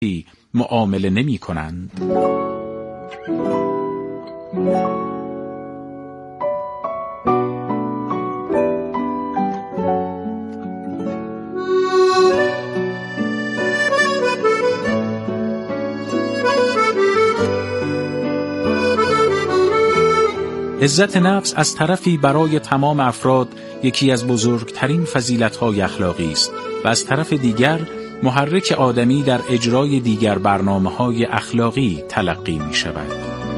معامله نمی کنند. عزت نفس از طرفی برای تمام افراد یکی از بزرگترین فضیلت‌های اخلاقی است و از طرف دیگر محرک آدمی در اجرای دیگر برنامه‌های اخلاقی تلقی می‌شود.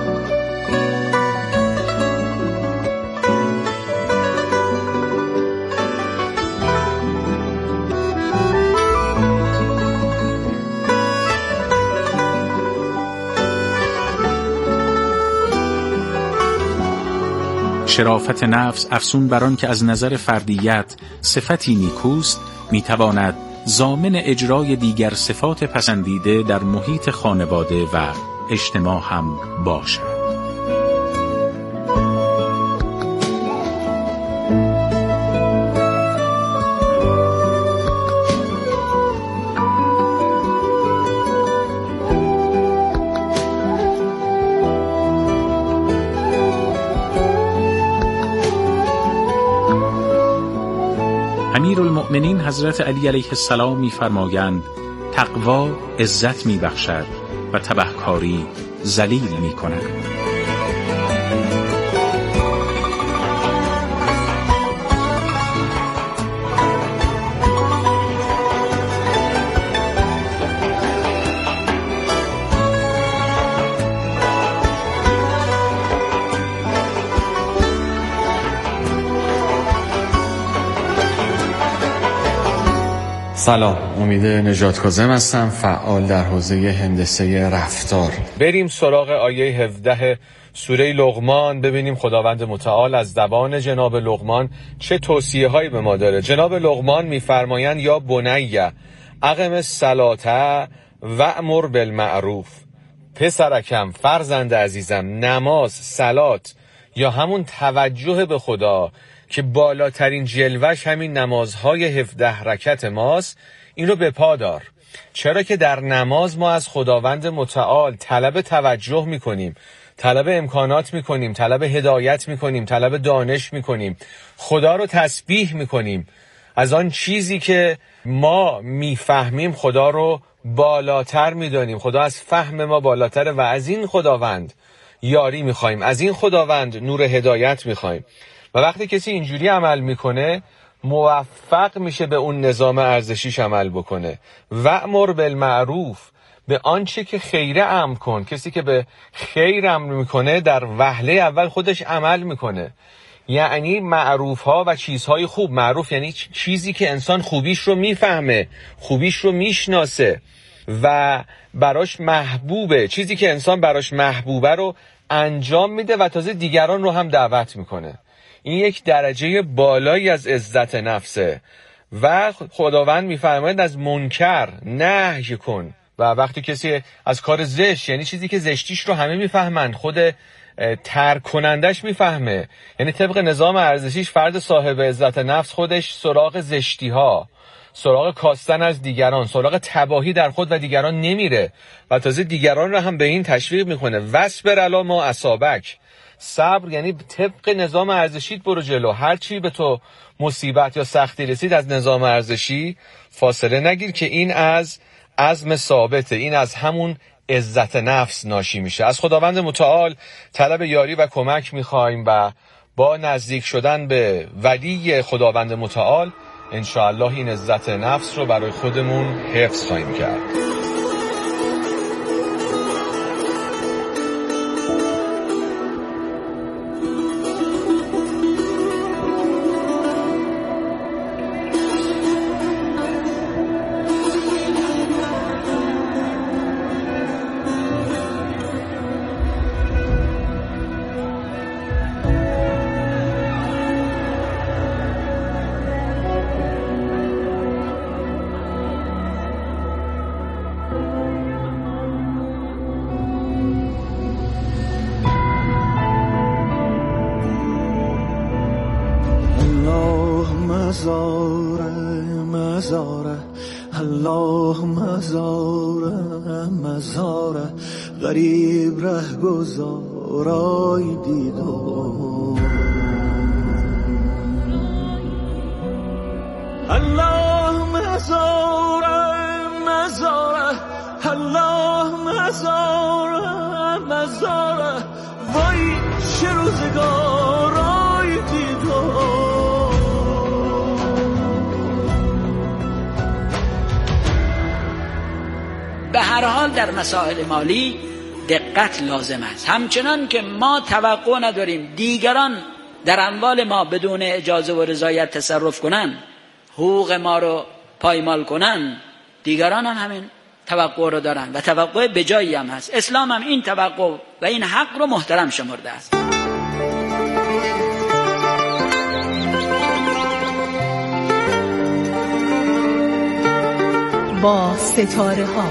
شرافت نفس افزون بر آن که از نظر فردیت صفتی نیکوست میتواند ضامن اجرای دیگر صفات پسندیده در محیط خانواده و اجتماع هم باشد. امیرالمؤمنین حضرت علی علیه السلام می‌فرمایند تقوا عزت می‌بخشد و تبهکاری ذلیل می‌کند. سلام، امید نجات کاظم هستم، فعال در حوزه هندسه رفتار. بریم سراغ آیه 17 سوره لقمان، ببینیم خداوند متعال از زبان جناب لقمان چه توصیه هایی به ما داره. جناب لقمان میفرمایند یا بنیه اقم الصلاة وأمر بالمعروف. پسرکم، فرزند عزیزم، نماز، صلات یا همون توجه به خدا که بالاترین جلوش همین نمازهای 17 رکعت ماست، این رو به پا دار. چرا که در نماز ما از خداوند متعال طلب توجه میکنیم، طلب امکانات میکنیم، طلب هدایت میکنیم، طلب دانش میکنیم، خدا رو تسبیح میکنیم. از آن چیزی که ما میفهمیم خدا رو بالاتر میدانیم، خدا از فهم ما بالاتره و از این خداوند یاری میخوایم، از این خداوند نور هدایت میخوایم. و وقتی کسی اینجوری عمل میکنه موفق میشه به اون نظام ارزشیش عمل بکنه. وأمر بالمعروف، به آنچه که خیره امر کن. کسی که به خیر امر میکنه در وهله اول خودش عمل میکنه، یعنی معروف ها و چیزهای خوب. معروف یعنی چیزی که انسان خوبیش رو میفهمه، خوبیش رو میشناسه و براش محبوبه، چیزی که انسان براش محبوبه رو انجام میده و تازه دیگران رو هم دعوت میکنه. این یک درجه بالایی از عزت نفسه و خداوند میفرماید از منکر نهی کن. و وقتی کسی از کار زشت، یعنی چیزی که زشتیش رو همه میفهمن، خود ترک کنندش میفهمه، یعنی طبق نظام ارزشیش فرد صاحب عزت نفس خودش سراغ زشتی ها، سراغ کاستن از دیگران، سراغ تباهی در خود و دیگران نمیره و تازه دیگران رو هم به این تشویق میکنه. واصبر علی ما اصابک. صبر یعنی طبق نظام ارزشیت برو جلو. هر چی به تو مصیبت یا سختی رسید از نظام ارزشی فاصله نگیر که این از عزم ثابته، این از همون عزت نفس ناشی میشه. از خداوند متعال طلب یاری و کمک میخوایم و با نزدیک شدن به ولی خداوند متعال انشاءالله این عزت نفس رو برای خودمون حفظ خواهیم کرد. الله مزاره غریب ره گذارای دیدم الله مزاره الله مزاره وای چه روزگارای دیدم. به هر حال در مسائل مالی دقت لازم است، همچنان که ما توقع نداریم دیگران در اموال ما بدون اجازه و رضایت تصرف کنن، حقوق ما رو پایمال کنن، دیگران هم همین توقع رو دارن و توقع بجایی هم هست. اسلام هم این توقع و این حق رو محترم شمرده است. با ستاره ها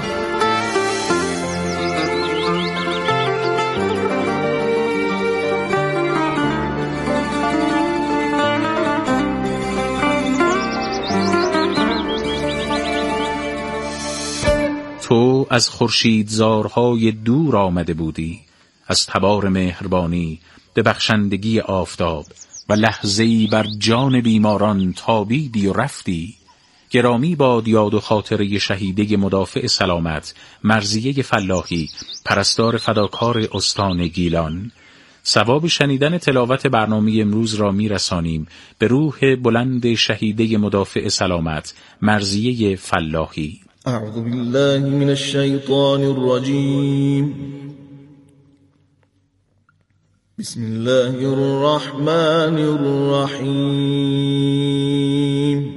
تو از خورشیدزارهای دور آمده بودی، از تبار مهربانی به بخشندگی آفتاب و لحظه‌ای بر جان بیماران تابیدی و رفتی. گرامی باد یاد و خاطره شهیده مدافع سلامت مرضیه فلاحی، پرستار فداکار استان گیلان. ثواب شنیدن تلاوت برنامه امروز را میرسانیم به روح بلند شهیده مدافع سلامت مرضیه فلاحی. اعوذ بالله من الشیطان الرجیم. بسم الله الرحمن الرحیم.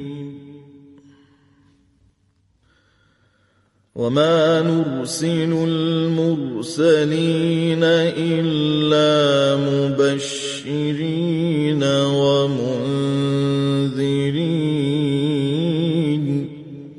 وما نرسل المرسلين إلا مبشرين ومنذرين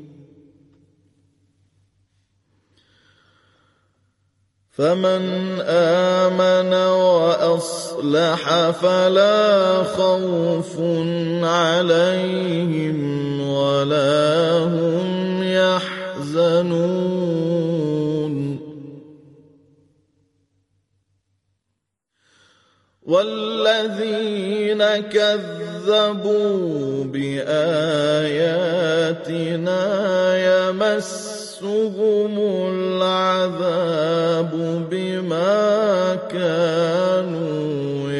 فمن آمن وأصلح فلا خوف عليهم ولا هم يحزنون والذين كذبوا بآياتنا يمسهم العذاب بما كانوا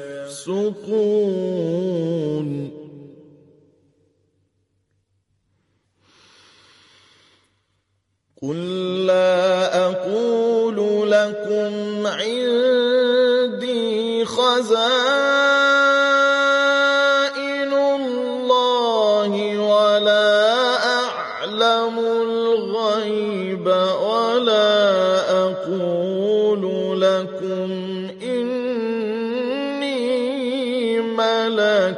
يفسقون قل لا أقول لكم عندي خزائن الله ولا أعلم الغيب ولا أقول لكم إني ملك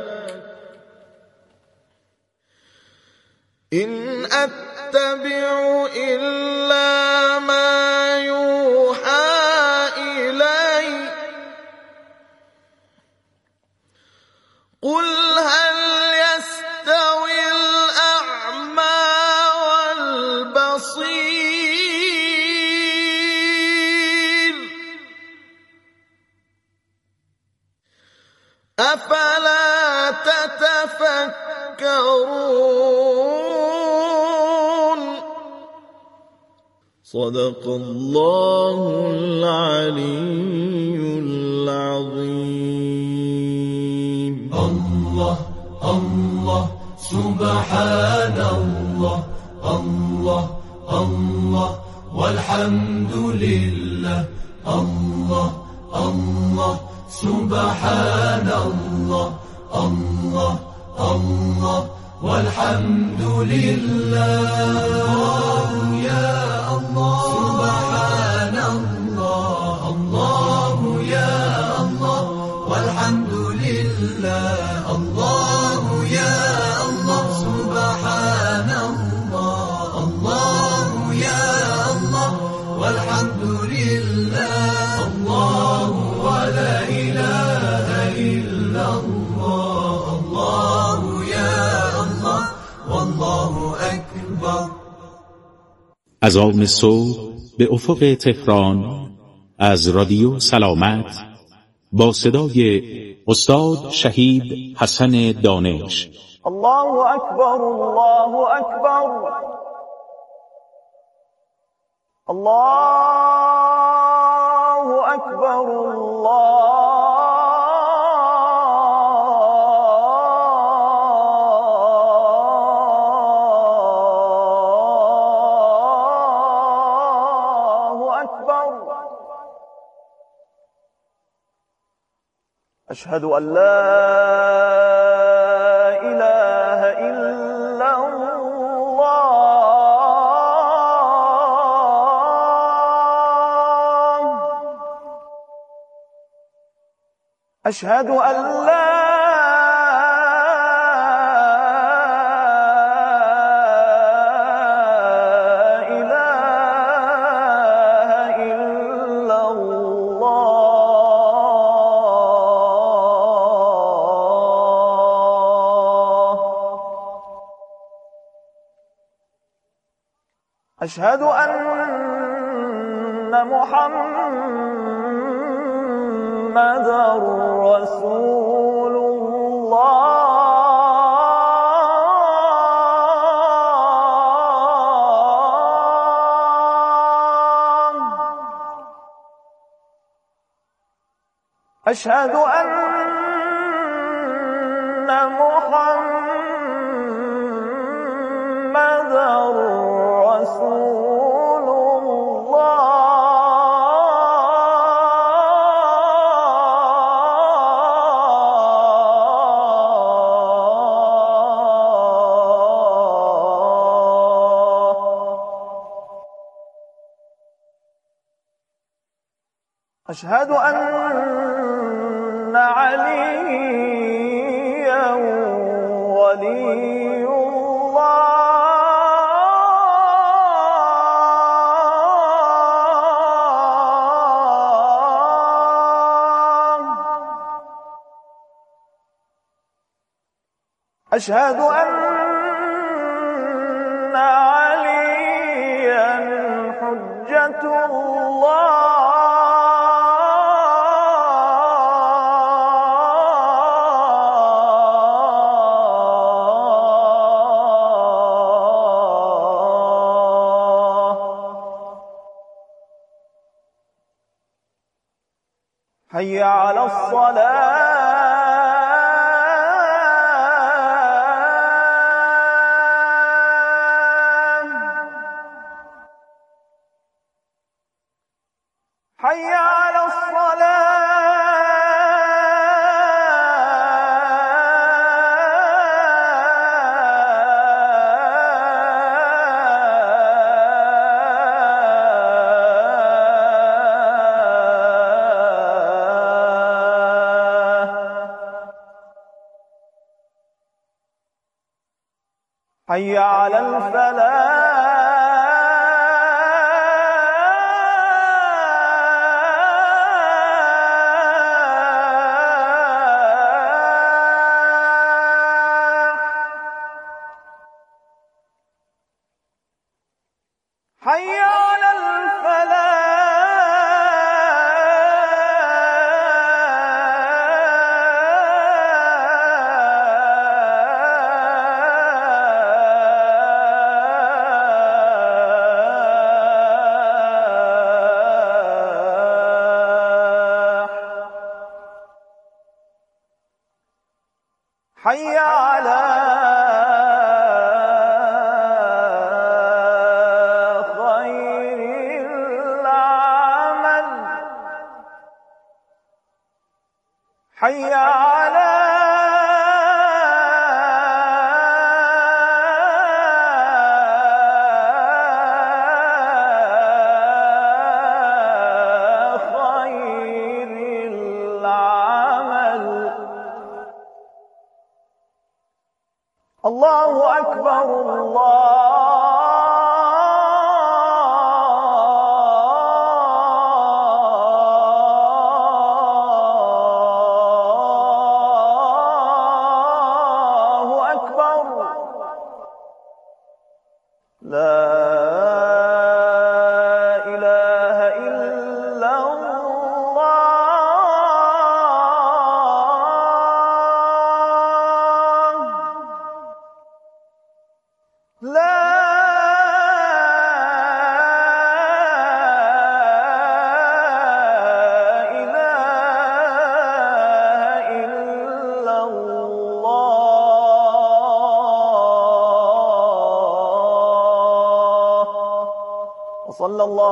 إن أتبع إلا ما يوحى إلي قل هل يستوي الأعمى والبصير أفلا تتفكرون صدق الله العلي العظيم. الله الله سبحان الله الله الله والحمد لله الله الله سبحان الله الله الله والحمد لله يا الله سبحان الله الله يا الله والحمد لله الله يا الله سبحان الله الله يا الله والحمد لله الله ولا إله إلا الله الله يا الله والله أكبر از آن صبح به افق تهران از رادیو سلامت با صدای استاد شهید حسن دانش. الله اکبر، الله اکبر، الله اکبر، الله اکبر. اشهد ان لا اله الا الله، اشهد ان لا اله الا الله، اشهد ان محمد رسول الله، اشهد ان محمد رسول الله، اشهد ان عليا ولي الله، اشهد ان عليا حجة الله. حي على الصلاة، حي على الصلاة، حي على الفلاح، حي على الفلاح، حي على خير العمل، حي على خير العمل. الله أكبر، الله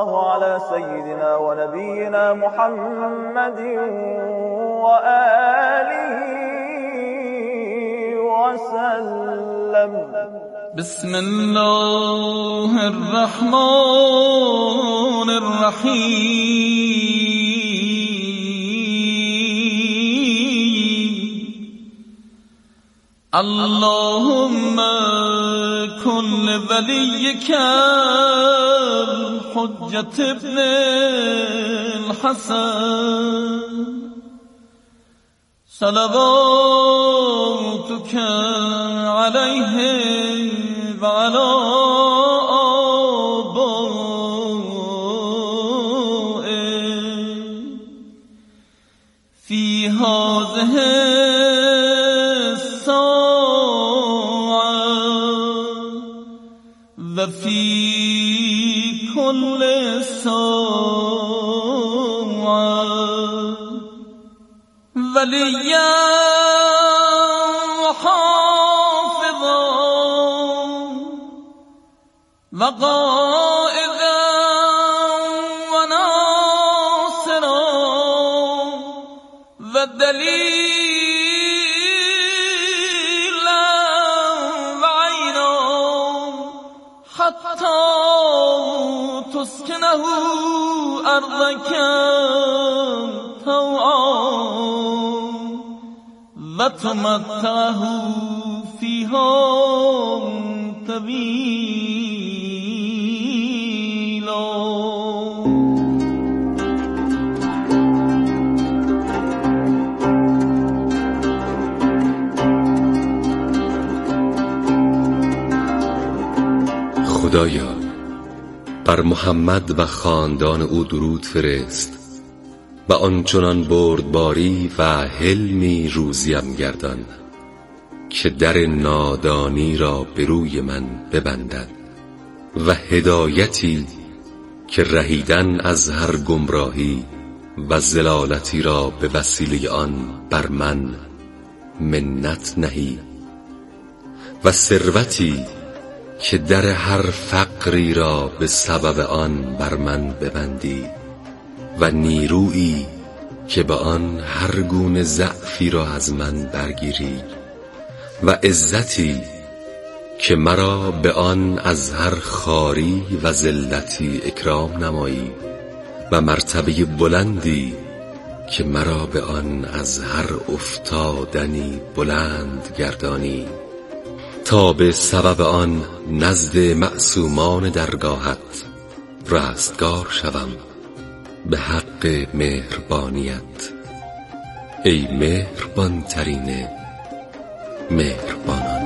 الله على سيدنا ونبينا محمد وآله وسلم. بسم الله الرحمن الرحیم. اللهم كن وليك الحجة ابن الحسن صلواتك عليه وعلى آبائه في هذه الساعة وفي كل ساعة وليا وحافظا وقائدا وناصرا ودليلا وعينا حتى تسكنه أرضك طوعا وتمتعه فيها طويلا. خدایا بر محمد و خاندان او درود فرست و آنچنان بردباری و حلمی روزیم گردان که در نادانی را به روی من ببندد و هدایتی که رهیدن از هر گمراهی و ضلالتی را به وسیله آن بر من منت نهی و ثروتی که در هر فقری را به سبب آن بر من ببندی و نیرویی که به آن هر گونه ضعفی را از من برگیری و عزتی که مرا به آن از هر خواری و ذلتی اکرام نمایی و مرتبه بلندی که مرا به آن از هر افتادنی بلند گردانی تا به سبب آن نزد معصومان درگاهت رستگار شوم به حق مهربانیت ای مهربان ترین مهربانان.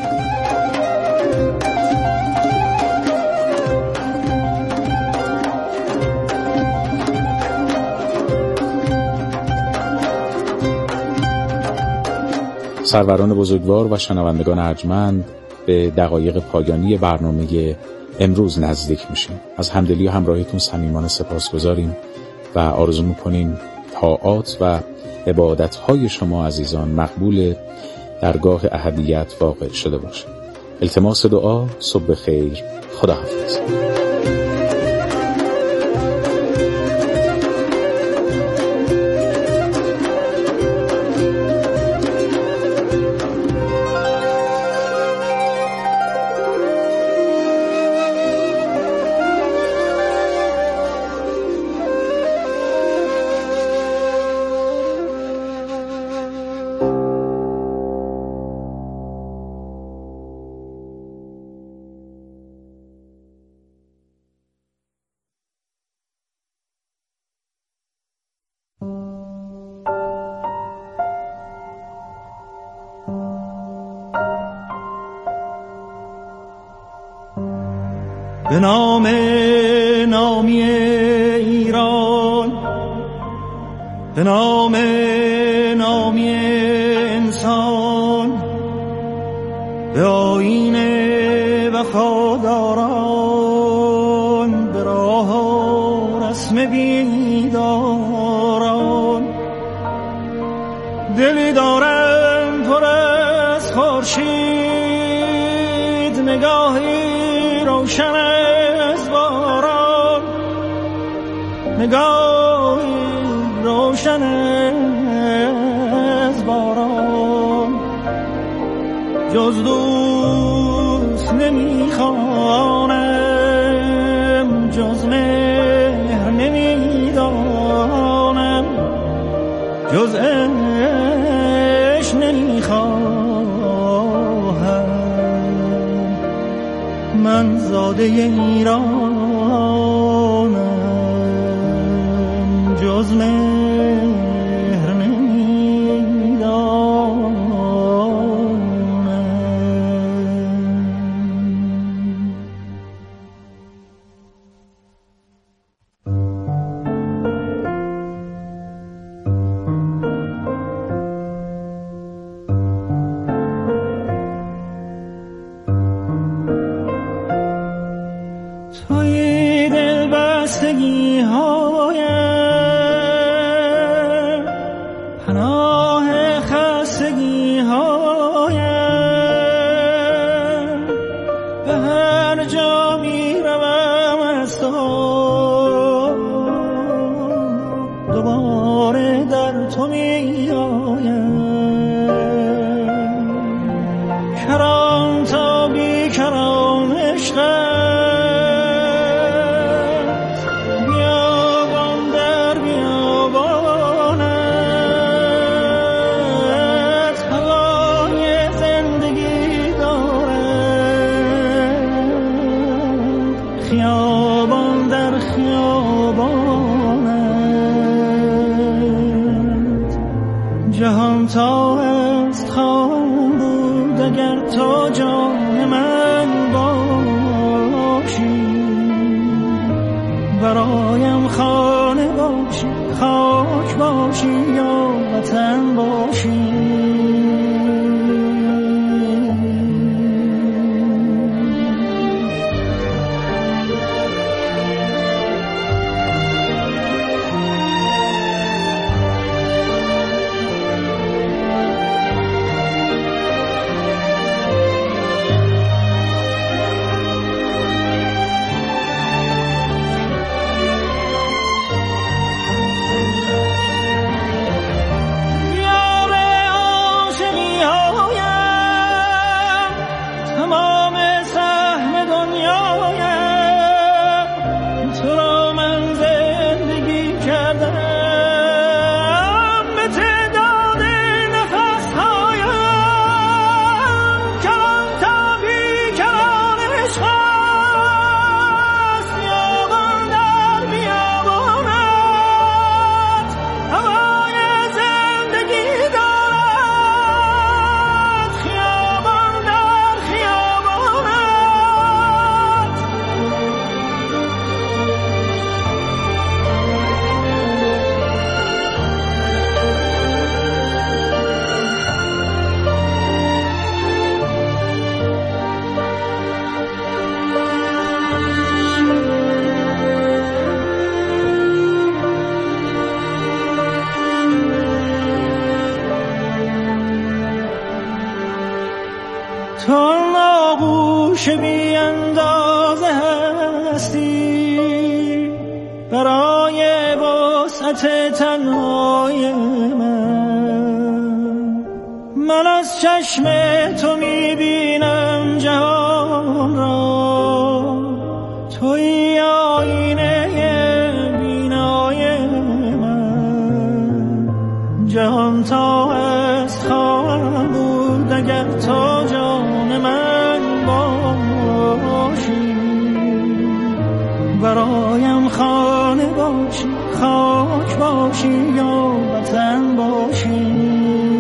سروران بزرگوار و شنوندگان ارجمند، به دقایق پایانی برنامه امروز نزدیک میشیم. از همدلی و همراهیتون صمیمانه سپاسگزاریم و آرزو میکنیم طاعات و عبادتهای شما عزیزان مقبول درگاه احدیت واقع شده باشه. التماس دعا. صبح خیر. خداحافظ. به نام نامی ایران، به نام نامی انسان، به آیین وفاداران، به راه و رسم بیداران. دلی دارم پر از خورشید، نگاهی روشن از باران، نگاهی روشن از باران، جز دوست نمیخوانم، جز مهر نمیدانم، جز عشق نمیخواهم. من زاده ایرانم، جز مهر نمیدانم. توی دل بستگی هایم، پناه خستگی هایم، به هر جا می روم از تو دوباره در تو می آیم. کران تا بی کران عشقم، خیابان در خیابانت. جهان تا است خواهم بود اگر تو جان من باشی، برایم خانه باشی، خاک باشی یا وطن باشی. تو آغوش بی اندازه هستی برای وسعت تنهای من از چشم تو میبینم جهان را، توی آینه بینای من. جهان تا است خواهم بود اگر تو جان من باشی، برایم خانه باشی، خاک باشی یا وطن باشی.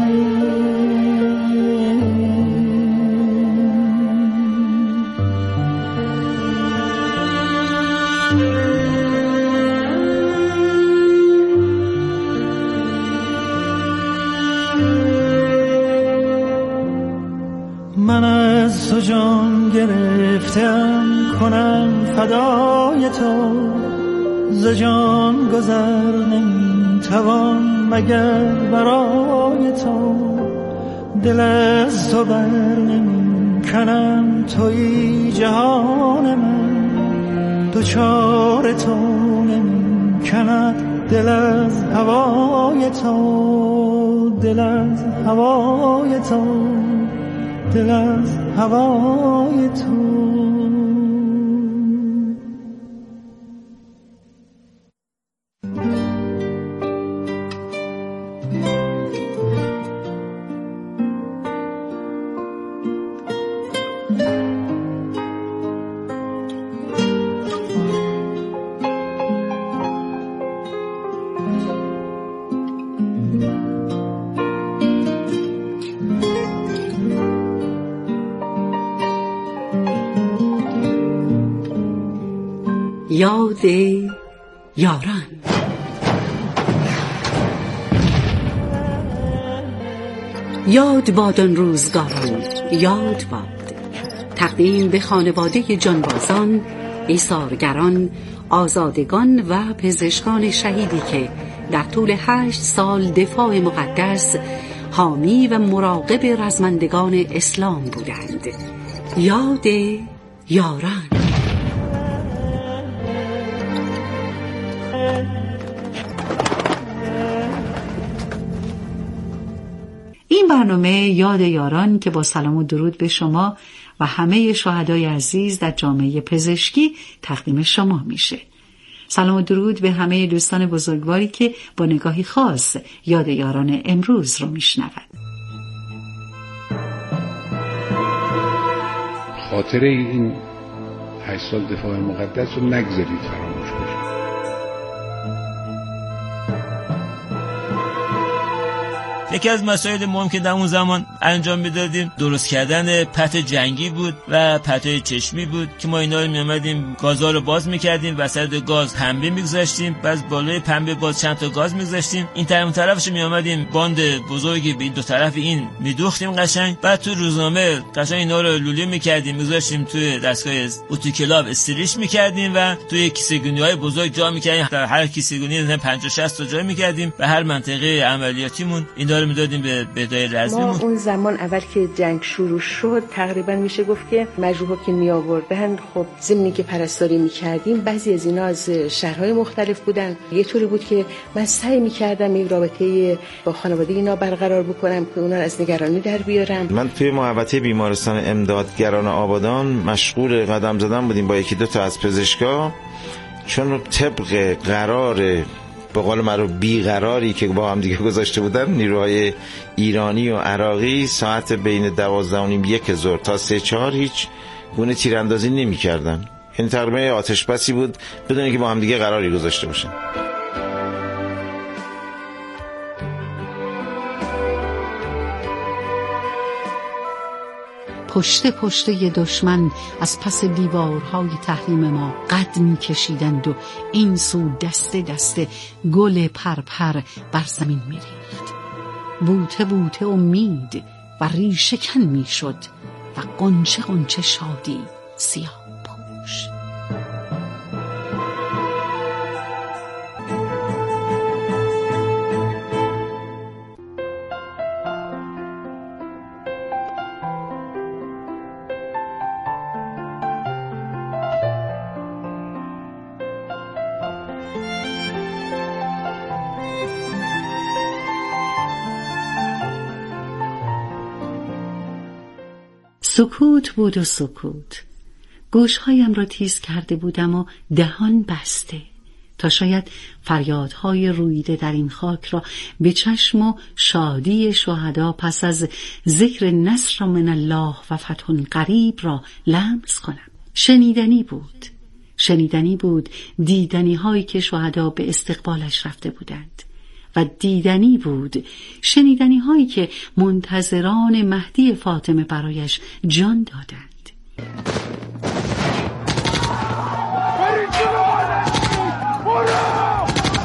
من از تو جان گرفتم کنم فدای تو، ز جان گذر نمیتوان مگر برای تو. دل از تو بر نمیکنم توی جهان من، دوچار تو نمیکنم شکند دل از هوای تو، دل از هوای تو، دل از هوای تو. یاد یاران. یاد باد آن روزگاران، یاد باد. تقدیم به خانواده جانبازان، ایثارگران، آزادگان و پزشکان شهیدی که در طول 8 سال دفاع مقدس حامی و مراقب رزمندگان اسلام بودند. یاد یاران. این برنامه یاد یاران که با سلام و درود به شما و همه شهدای عزیز در جامعه پزشکی تقدیم شما میشه. سلام و درود به همه دوستان بزرگواری که با نگاهی خاص یاد یاران امروز رو میشنوند. خاطره این 8 سال دفاع مقدس رو نگذارید فراموش کنید. یکی از مسائل مهم که در اون زمان انجام میدادیم درست کردن پت جنگی بود و پتهای چشمی بود که ما اینا رو میامدیم گازا رو باز میکردیم، وسط گاز پنبه میگذاشتیم، بعد بالای پنبه باز چند تا گاز میگذاشتیم، این طرفش میامدیم باند بزرگی به این دو طرف این میدوختیم قشنگ، بعد تو روزنامه قشنگ اینا رو لوله میکردیم میگذاشتیم توی دستگاه اتوکلاو استریش میکردیم و توی کیسه‌گونی‌های بزرگ جا میکردیم. در هر کیسه‌گونی 50-60 تا جا میکردیم و هر منطقه عملیاتیمون این داره میدادیم به بهدای رزمیمون. ما اون زمان اول که جنگ شروع شد تقریبا میشه گفت که مجروحا که می آوردن، خب ضمن که پرستاری میکردیم، بعضی از اینا از شهرهای مختلف بودن. یه طوری بود که من سعی میکردم این رابطه با خانواده اینا برقرار بکنم که اونا از نگرانی در بیارم. من توی محوطه بیمارستان امدادگران آبادان مشغول قدم زدن بودیم با یکی دو تا از پزشکا، چون طبق قرار به قول معروف بیقراری که با هم دیگه گذاشته بودن نیروهای ایرانی و عراقی ساعت بین 12:30 ظهر تا 3-4 هیچ گونه تیراندازی نمی کردن. یعنی تقریبا آتش بسی بود بدون اینکه با هم دیگه قراری گذاشته باشن. پشت ی دشمن از پس دیوارهای تحریم ما قد می کشیدند و این سو دسته دسته گل پرپر بر زمین می ریخت. بوته بوته امید و ریشه کن می شد و قنچه قنچه شادی سیاه پوش. سکوت بود و سکوت. گوشهایم را تیز کرده بودم و دهان بسته تا شاید فریادهای رویده در این خاک را به چشم و شادی شهدا پس از ذکر نصر من الله و فتح قریب را لمس کنم. شنیدنی بود دیدنی هایی که شهدا به استقبالش رفته بودند و دیدنی بود شنیدنی هایی که منتظران مهدی فاطمه برایش جان دادند.